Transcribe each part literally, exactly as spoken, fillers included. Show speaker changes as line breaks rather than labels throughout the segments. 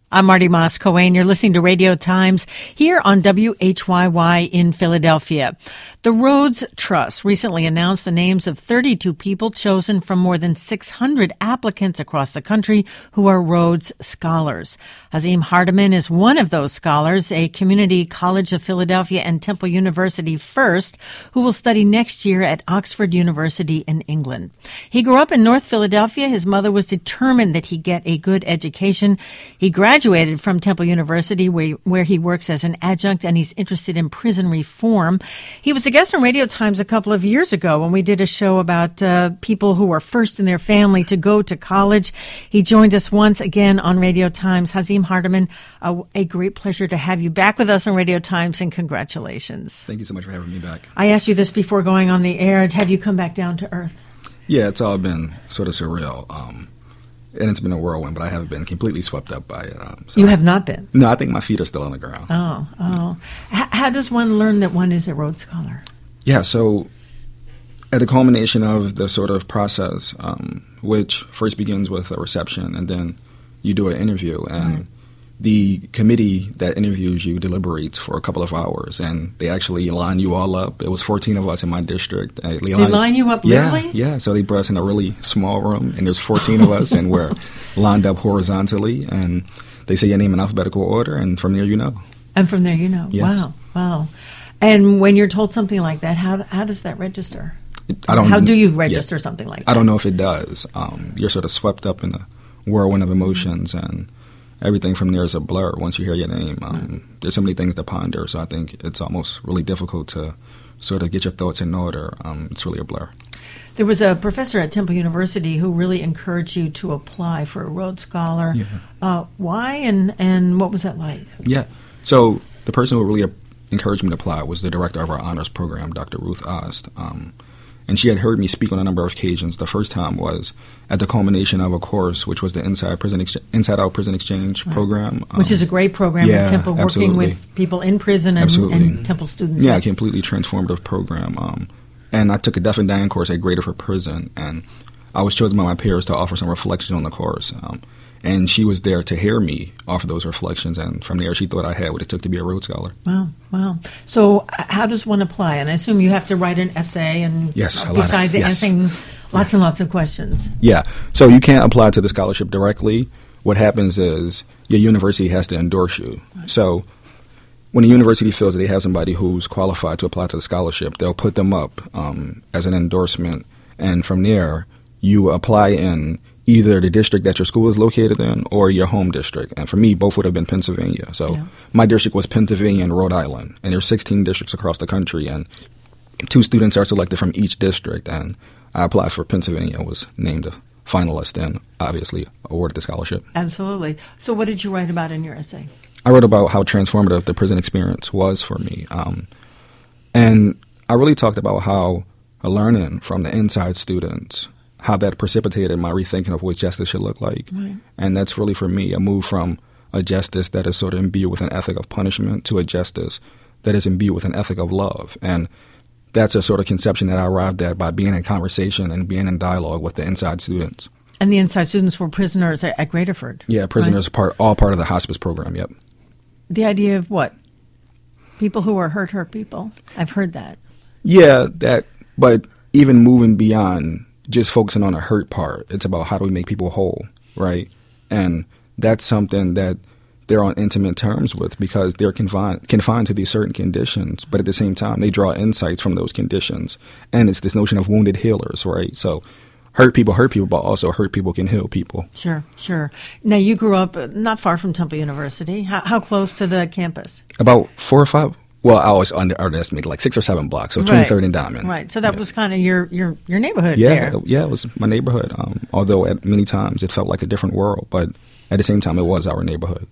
I'm Marty Moss-Coane. You're listening to Radio Times here on W H Y Y in Philadelphia. The Rhodes Trust recently announced the names of thirty-two people chosen from more than six hundred applicants across the country who are Rhodes Scholars. Hazim Hardiman is one of those scholars, a Community College of Philadelphia and Temple University first, who will study next year at Oxford University in England. He grew up in North Philadelphia. His mother was determined that he get a good education. He graduated Graduated from Temple University, where, where he works as an adjunct, and he's interested in prison reform. He was a guest on Radio Times a couple of years ago when we did a show about uh, people who are first in their family to go to college. He joined us once again on Radio Times. Hazim Hardiman, uh, a great pleasure to have you back with us on Radio Times, and congratulations.
Thank you so much for having me back.
I asked you this before going on the air. Have you come back down to earth?
Yeah, it's all been sort of surreal. Um, And it's been a whirlwind, but I haven't been completely swept up by it. Um, so
you have not been?
No, I think my feet are still on the ground.
Oh, oh. H- how does one learn that one is a Rhodes Scholar?
Yeah, so at the culmination of the sort of process, um, which first begins with a reception, and then you do an interview, and right. the committee that interviews you deliberates for a couple of hours, and they actually line you all up. It was fourteen of us in my district. They,
they line you up literally?
Yeah, yeah. So they brought us in a really small room, and there's fourteen of us, and we're lined up horizontally, and they say your name in alphabetical order, and from there you know.
And from there you know.
Yes.
Wow, wow. And when you're told something like that, how how does that register?
I don't.
How do you register
yeah,
something like that?
I don't know if it does. Um, you're sort of swept up in a whirlwind of emotions, and everything from there is a blur once you hear your name. Um, right. There's so many things to ponder, so I think it's almost really difficult to sort of get your thoughts in order. Um, it's really a blur.
There was a professor at Temple University who really encouraged you to apply for a Rhodes Scholar.
Yeah.
Uh, why, and, and what was that like?
Yeah. So the person who really encouraged me to apply was the director of our honors program, Doctor Ruth Ost. Um, And she had heard me speak on a number of occasions. The first time was at the culmination of a course, which was the Inside Prison Ex- Inside Out Prison Exchange right. program. Um,
which is a great program
yeah,
at Temple, working
absolutely.
with people in prison and, and Temple students.
Yeah, a completely transformative program. Um, and I took a Deaf and Dying course at Greater for Prison, and I was chosen by my peers to offer some reflection on the course. Um, and she was there to hear me offer those reflections, and from there she thought I had what it took to be a Rhodes Scholar.
Wow, wow. So how does one apply? And I assume you have to write an essay, and
yes, a
besides
lot of, yes.
answering lots and lots of questions.
Yeah, so you can't apply to the scholarship directly. What happens is your university has to endorse you. Right. So when a university feels that they have somebody who's qualified to apply to the scholarship, they'll put them up um, as an endorsement, and from there you apply in either the district that your school is located in or your home district. And for me, both would have been Pennsylvania. So yeah. my district was Pennsylvania and Rhode Island. And there's sixteen districts across the country, and two students are selected from each district. And I applied for Pennsylvania, was named a finalist, and obviously awarded the scholarship.
Absolutely. So what did you write about in your essay?
I wrote about how transformative the prison experience was for me. Um, and I really talked about how learning from the inside students, how that precipitated my rethinking of what justice should look like. Right. And that's really, for me, a move from a justice that is sort of imbued with an ethic of punishment to a justice that is imbued with an ethic of love. And that's a sort of conception that I arrived at by being in conversation and being in dialogue with the inside students.
And the inside students were prisoners at, at Graterford?
Yeah, prisoners, right? part all part of the hospice program, yep.
The idea of what? People who are hurt, hurt people. I've heard that.
Yeah, that, but even moving beyond just focusing on the hurt part, it's about how do we make people whole, right? And that's something that they're on intimate terms with because they're confined, confined to these certain conditions, but at the same time, they draw insights from those conditions. And it's this notion of wounded healers, right? So hurt people hurt people, but also hurt people can heal people.
Sure, sure. Now, you grew up not far from Temple University. How, how close to the campus?
About four or five. Well, I always under, underestimated, like six or seven blocks, so twenty-third and Diamond.
Right, so that
yeah.
was kind of your, your, your neighborhood
yeah,
there.
Yeah, it was my neighborhood, um, although at many times it felt like a different world, but at the same time it was our neighborhood.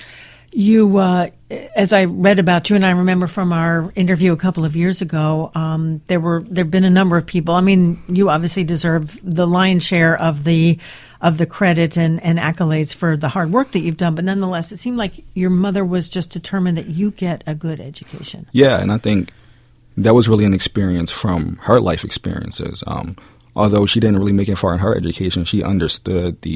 You, uh, as I read about you, and I remember from our interview a couple of years ago, um, there were there've been a number of people. I mean, you obviously deserve the lion's share of the of the credit and, and accolades for the hard work that you've done. But nonetheless, it seemed like your mother was just determined that you get a good education.
Yeah, and I think that was really an experience from her life experiences. Um, although she didn't really make it far in her education, she understood the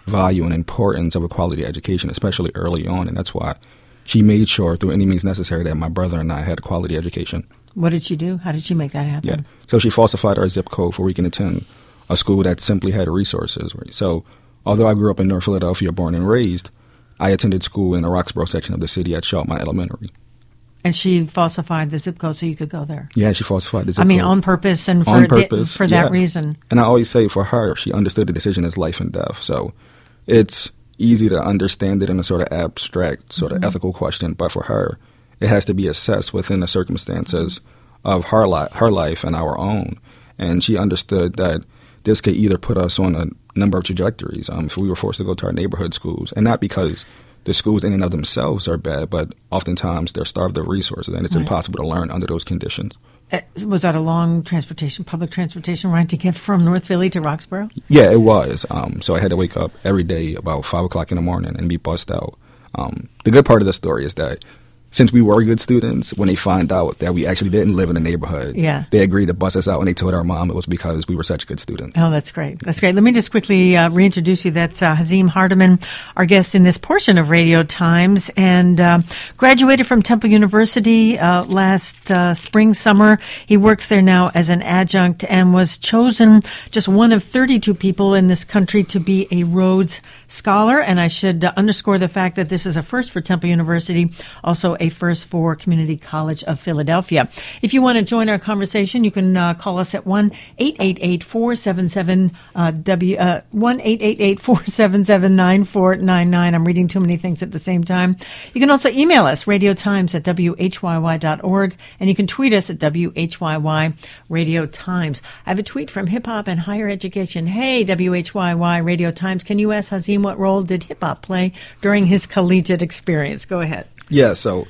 value and importance of a quality education, especially early on. And that's why she made sure through any means necessary that my brother and I had a quality education.
What did she do? How did she make that happen?
Yeah. So she falsified our zip code for we can attend a school that simply had resources. So although I grew up in North Philadelphia, born and raised, I attended school in the Roxborough section of the city at Sheltmont Elementary.
And she falsified the zip code so you could go there?
Yeah, she falsified the zip code.
I mean, code. on purpose and for,
on purpose,
the, for that
yeah.
reason.
And I always say for her, she understood the decision as life and death. So it's easy to understand it in a sort of abstract, sort mm-hmm. of ethical question. But for her, it has to be assessed within the circumstances mm-hmm. of her, li- her life and our own. And she understood that this could either put us on a number of trajectories um, if we were forced to go to our neighborhood schools. And not because the schools in and of themselves are bad, but oftentimes they're starved of resources, and it's right. impossible to learn under those conditions.
Uh, was that a long transportation, public transportation ride to get from North Philly to Roxborough?
Yeah, it was. Um, so I had to wake up every day about five o'clock in the morning and be bussed out. Um, the good part of the story is that since we were good students, when they find out that we actually didn't live in the neighborhood,
yeah.
they agreed to bus us out, and they told our mom it was because we were such good students.
Oh, that's great. That's great. Let me just quickly uh, reintroduce you. That's uh, Hazim Hardiman, our guest in this portion of Radio Times, and uh, graduated from Temple University uh, last uh, spring, summer. He works there now as an adjunct and was chosen just one of thirty-two people in this country to be a Rhodes Scholar. And I should uh, underscore the fact that this is a first for Temple University, also a first for Community College of Philadelphia. If you want to join our conversation, you can uh, call us at one eight eight eight, four seven seven, W uh, one eight eight eight, four seven seven, nine four nine nine. I'm reading too many things at the same time. You can also email us, radiotimes at w h y y dot org, and you can tweet us at W H Y Y Radio Times. I have a tweet from Hip Hop and Higher Education. Hey, W H Y Y Radio Times, can you ask Hazim what role did hip hop play during his collegiate experience? Go ahead.
Yeah, so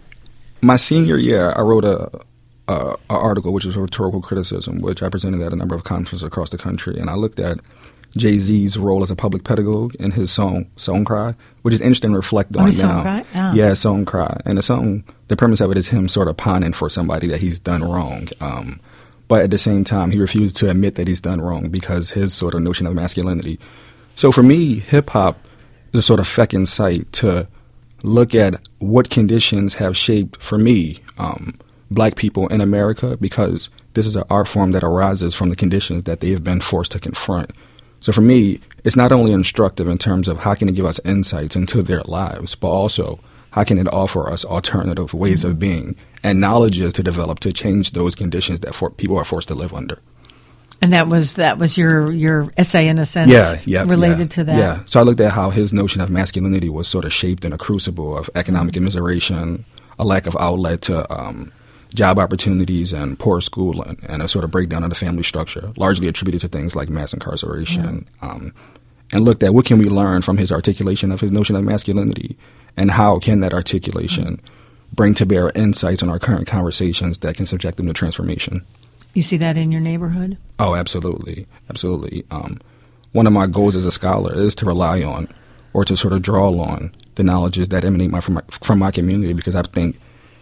my senior year, I wrote a, a, a article, which was rhetorical criticism, which I presented at a number of conferences across the country, and I looked at Jay-Z's role as a public pedagogue in his song "Song Cry," which is interesting to reflect on
oh,
now.
Song Cry? Oh.
Yeah, "Song Cry," and the song, the premise of it is him sort of pining for somebody that he's done wrong, um, but at the same time, he refused to admit that he's done wrong because his sort of notion of masculinity. So for me, hip hop is a sort of fecund sight to look at what conditions have shaped, for me, um, black people in America, because this is an art form that arises from the conditions that they have been forced to confront. So for me, it's not only instructive in terms of how can it give us insights into their lives, but also how can it offer us alternative ways of being and knowledges to develop to change those conditions that for people are forced to live under.
And that was that was your, your essay, in a sense,
yeah, yeah,
related
yeah,
to that?
Yeah. So I looked at how his notion of masculinity was sort of shaped in a crucible of economic immiseration, a lack of outlet to um, job opportunities and poor schooling, and a sort of breakdown of the family structure, largely attributed to things like mass incarceration. Yeah. Um, and looked at what can we learn from his articulation of his notion of masculinity, and how can that articulation mm-hmm. bring to bear insights on our current conversations that can subject them to transformation.
You see that in your neighborhood?
Oh, absolutely. Absolutely. Um, one of my goals as a scholar is to rely on or to sort of draw on the knowledges that emanate my, from, my, from my community, because I think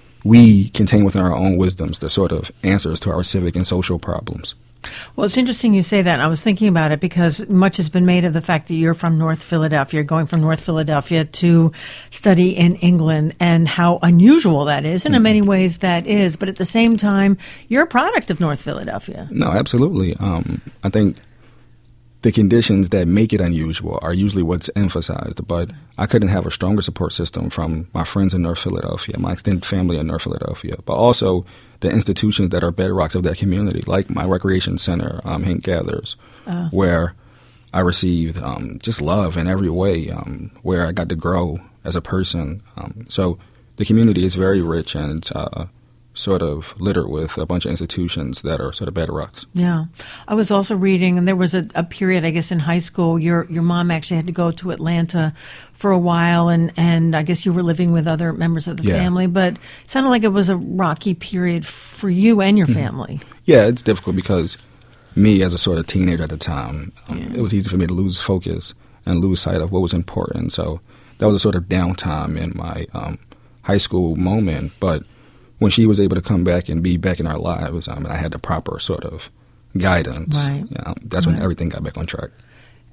we contain within our own wisdoms the sort of answers to our civic and social problems.
Well, it's interesting you say that. I was thinking about it because much has been made of the fact that you're from North Philadelphia, you're going from North Philadelphia to study in England, and how unusual that is, and in many ways that is. But at the same time, you're a product of North Philadelphia.
No, absolutely. Um, I think the conditions that make it unusual are usually what's emphasized, but I couldn't have a stronger support system from my friends in North Philadelphia, my extended family in North Philadelphia, but also the institutions that are bedrocks of that community, like my recreation center, um, Hank Gathers, uh. where I received um, just love in every way, um, where I got to grow as a person. Um, so the community is very rich and uh, sort of littered with a bunch of institutions that are sort of bedrocks.
Yeah. I was also reading, and there was a, a period, I guess, in high school, your your mom actually had to go to Atlanta for a while, and, and I guess you were living with other members of the
yeah.
family, but it sounded like it was a rocky period for you and your mm-hmm. family.
Yeah, it's difficult because me, as a sort of teenager at the time, um, yeah. it was easy for me to lose focus and lose sight of what was important. So that was a sort of downtime in my um, high school moment, but when she was able to come back and be back in our lives, I mean, I had the proper sort of guidance.
Right.
You know, that's
right.
when everything got back on track.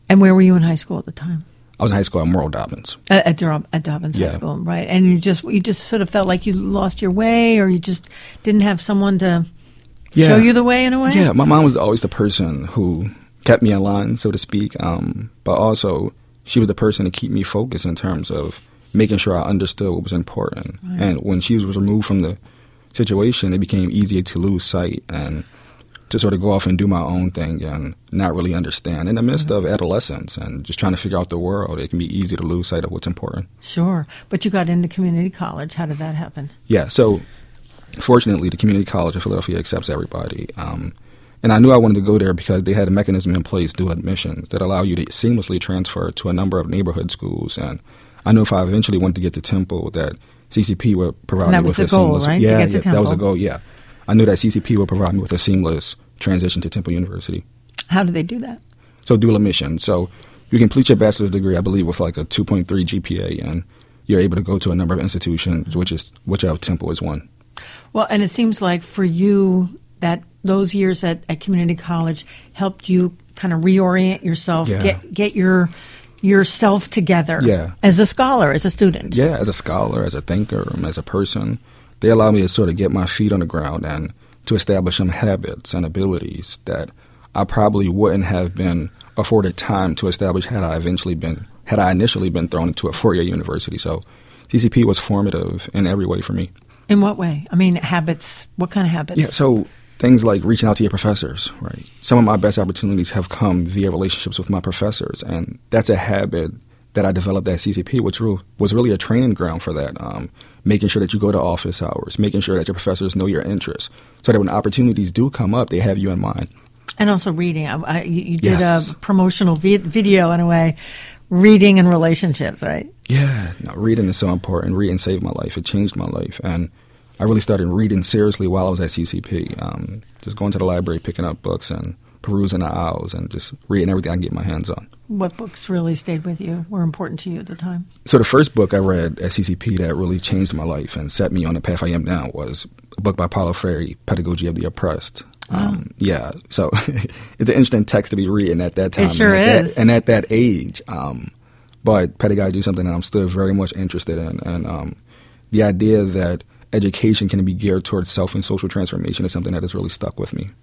And where were you in high school at the time?
I was in high school at Merle Dobbins.
At, at, Dur- at Dobbins
yeah.
High School, right? And you just you just sort of felt like you lost your way, or you just didn't have someone to
yeah.
show you the way in a way?
Yeah, my mom was always the person who kept me in line, so to speak. Um, but also, she was the person to keep me focused in terms of making sure I understood what was important. Right. And when she was removed from the situation, it became easier to lose sight and to sort of go off and do my own thing and not really understand. In the midst mm-hmm. of adolescence and just trying to figure out the world, it can be easy to lose sight of what's important.
Sure. But you got into community college. How did that happen?
Yeah. So, fortunately, the community college in Philadelphia accepts everybody. Um, and I knew I wanted to go there because they had a mechanism in place, dual admissions, that allow you to seamlessly transfer to a number of neighborhood schools. And I knew if I eventually wanted to get to Temple that C C P would provide me with a
goal,
seamless...
Right?
Yeah,
to get to
yeah that was the goal, yeah. I knew that C C P would provide me with a seamless transition to Temple University.
How do they do that?
So dual admission. So you complete your bachelor's degree, I believe, with like a two point three G P A, and you're able to go to a number of institutions, which is which of Temple is one.
Well, and it seems like for you that those years at, at community college helped you kind of reorient yourself,
yeah.
get get your yourself together
yeah.
as a scholar, as a student.
Yeah, as a scholar, as a thinker, as a person. They allow me to sort of get my feet on the ground and to establish some habits and abilities that I probably wouldn't have been afforded time to establish had I eventually been, had I initially been thrown into a four-year university. So C C P was formative in every way for me.
In what way? I mean, habits, what kind of habits?
Yeah, so things like reaching out to your professors, right? Some of my best opportunities have come via relationships with my professors, and that's a habit that I developed at C C P, which was really a training ground for that. Um, making sure that you go to office hours, making sure that your professors know your interests, so that when opportunities do come up, they have you in mind.
And also reading. I, I, you, you did
yes.
a promotional vi- video, in a way, reading and relationships, right?
Yeah, no, reading is so important. Reading saved my life. It changed my life. And I really started reading seriously while I was at C C P. Um, just going to the library, picking up books, and perusing the aisles, and just reading everything I can get my hands on.
What books really stayed with you, were important to you at the time? So
the first book I read at C C P that really changed my life and set me on the path I am now was a book by Paulo Freire, Pedagogy of the Oppressed.
Wow.
Um, yeah, so it's an interesting text to be reading at that time.
It sure
and at
is.
That, and at that age. Um, but pedagogy is something that I'm still very much interested in. And um, the idea that education can be geared towards self and social transformation is something that has really stuck with me.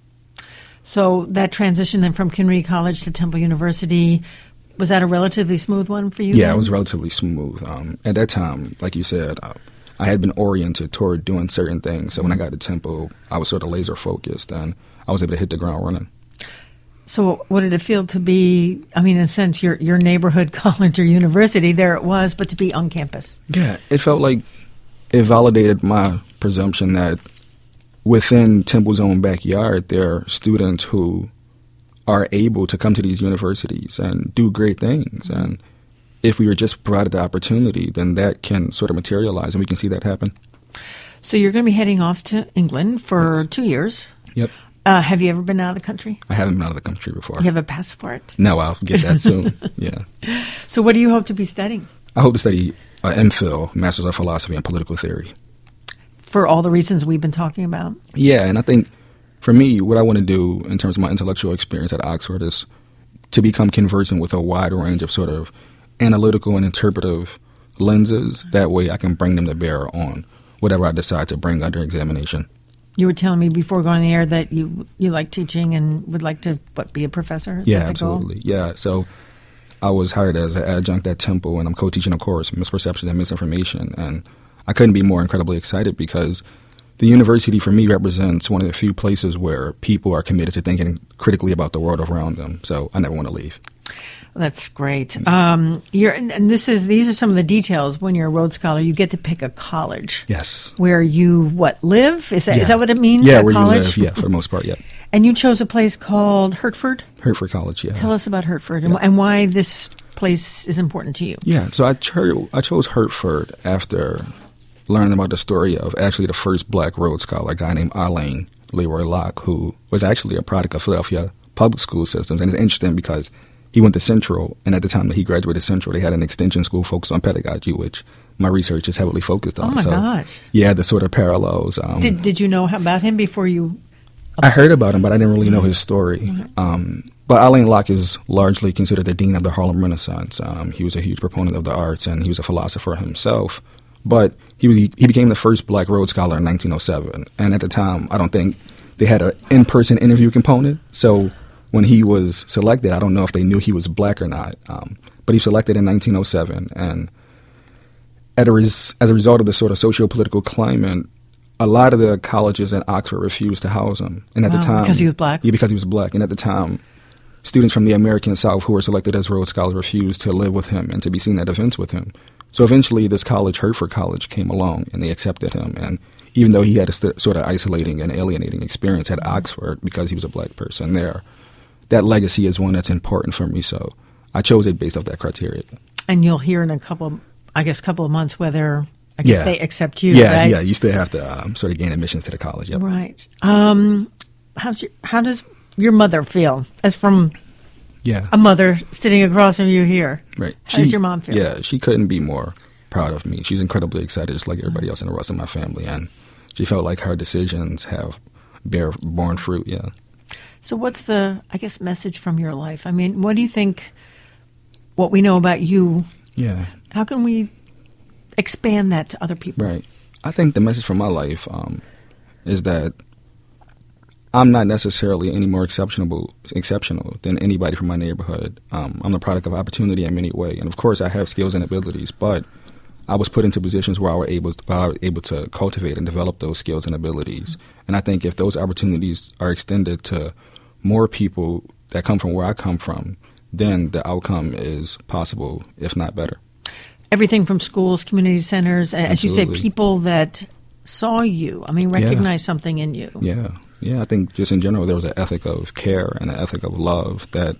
So that transition then from community college to Temple University, was that a relatively smooth one for you?
Yeah,
then?
It was relatively smooth. Um, at that time, like you said, uh, I had been oriented toward doing certain things. So when I got to Temple, I was sort of laser focused, and I was able to hit the ground running.
So what did it feel to be, I mean, in a sense, your, your neighborhood college or university, there it was, but to be on campus?
Yeah, it felt like it validated my presumption that within Temple's own backyard, there are students who are able to come to these universities and do great things. And if we were just provided the opportunity, then that can sort of materialize, and we can see that happen.
So you're going to be heading off to England for
yes.
two years.
Yep.
Uh, have you ever been out of the country?
I haven't been out of the country before.
You have a passport?
No, I'll get that soon. Yeah.
So what do you hope to be studying?
I hope to study uh, MPhil, Master's of Philosophy and Political Theory.
For all the reasons we've been talking about?
Yeah, and I think for me, what I want to do in terms of my intellectual experience at Oxford is to become conversant with a wide range of sort of analytical and interpretive lenses. That way I can bring them to bear on whatever I decide to bring under examination.
You were telling me before going on the air that you you like teaching and would like to, what, be a professor? Is
yeah,
that the
absolutely.
goal?
Yeah, so I was hired as an adjunct at Temple, and I'm co-teaching a course, Misperceptions and Misinformation, and I couldn't be more incredibly excited because the university for me represents one of the few places where people are committed to thinking critically about the world around them, so I never want to leave.
That's great. Um, you're, and this is these are some of the details. When you're a Rhodes Scholar, you get to pick a college.
Yes.
Where you, what, live? Is that
yeah.
is that what it means?
Yeah,
a
where
college?
you live, yeah, for the most part, yeah.
And you chose a place called Hertford?
Hertford College, yeah.
Tell us about Hertford
yeah.
and, and why this place is important to you.
Yeah, so I, cho- I chose Hertford after learning about the story of actually the first black Rhodes Scholar, a guy named Alain Leroy Locke, who was actually a product of Philadelphia public school systems. And it's interesting because he went to Central, and at the time that he graduated Central, they had an extension school focused on pedagogy, which my research is heavily focused on.
Oh, my
so,
gosh.
Yeah, the sort of parallels. Um,
did, did you know about him before you...
I heard about him, but I didn't really know his story. Mm-hmm. Um, but Alain Locke is largely considered the dean of the Harlem Renaissance. Um, he was a huge proponent of the arts, and he was a philosopher himself. But he was, he became the first black Rhodes Scholar in nineteen oh seven. And at the time, I don't think they had an in-person interview component. So when he was selected, I don't know if they knew he was black or not. Um, but he was selected in nineteen oh seven. And at a res- as a result of the sort of socio-political climate, a lot of the colleges in Oxford refused to house him. And at
wow,
the time,
because he was black?
Yeah, because he was black. And at the time, students from the American South who were selected as Rhodes Scholars refused to live with him and to be seen at events with him. So eventually this college, Hertford College, came along and they accepted him. And even though he had a st- sort of isolating and alienating experience at Oxford because he was a black person there, that legacy is one that's important for me. So I chose it based off that criteria.
And you'll hear in a couple, I guess, couple of months whether, I guess,
yeah.
they accept you,
yeah,
right?
Yeah, you still have to um, sort of gain admissions to the college. Yep.
Right. Um, how's your, how does your mother feel as from
yeah.
a mother sitting across from you here?
Right.
How she, does your mom feel?
Yeah, she couldn't be more proud of me. She's incredibly excited, just like everybody else in the rest of my family. And she felt like her decisions have bear, borne fruit, yeah.
So what's the, I guess, message from your life? I mean, what do you think, what we know about you,
yeah.
how can we expand that to other people?
Right. I think the message from my life um, is that I'm not necessarily any more exceptional exceptional than anybody from my neighborhood. Um, I'm the product of opportunity in many ways. And, of course, I have skills and abilities, but I was put into positions where I was able, where I was able to cultivate and develop those skills and abilities. And I think if those opportunities are extended to more people that come from where I come from, then the outcome is possible, if not better.
Everything from schools, community centers, as
Absolutely.
you say, people that saw you, I mean, recognize yeah. something in you.
Yeah. Yeah, I think just in general there was an ethic of care and an ethic of love that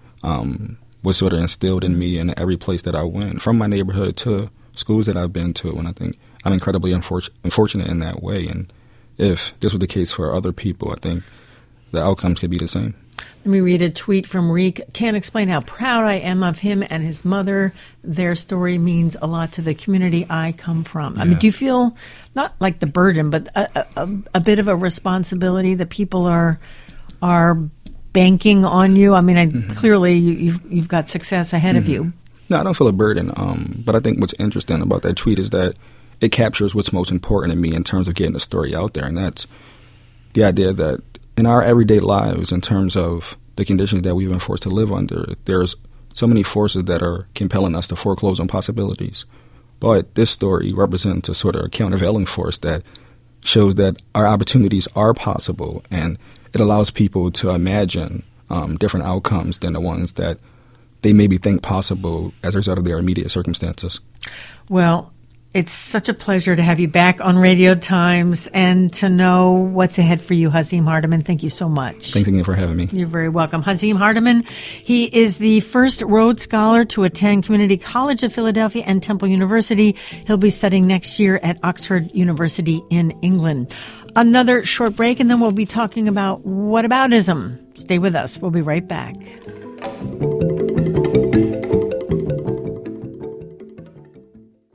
um, was sort of instilled in me in every place that I went, from my neighborhood to schools that I've been to. And I think I'm incredibly unfor- unfortunate in that way. And if this was the case for other people, I think the outcomes could be the same.
Let me read a tweet from Reek. Can't explain how proud I am of him and his mother. Their story means a lot to the community I come from. Yeah. I mean, do you feel not like the burden, but a, a, a bit of a responsibility that people are are banking on you? I mean, I, mm-hmm. clearly you, you've you've got success ahead mm-hmm. of you.
No, I don't feel a burden. Um, but I think what's interesting about that tweet is that it captures what's most important to me in terms of getting the story out there, and that's the idea that in our everyday lives, in terms of the conditions that we've been forced to live under, there's so many forces that are compelling us to foreclose on possibilities. But this story represents a sort of countervailing force that shows that our opportunities are possible, and it allows people to imagine um, different outcomes than the ones that they maybe think possible as a result of their immediate circumstances.
Well, it's such a pleasure to have you back on Radio Times and to know what's ahead for you, Hazim Hardiman. Thank you so much.
Thanks again for having me.
You're very welcome. Hazim Hardiman, he is the first Rhodes Scholar to attend Community College of Philadelphia and Temple University. He'll be studying next year at Oxford University in England. Another short break, and then we'll be talking about whataboutism. Stay with us. We'll be right back.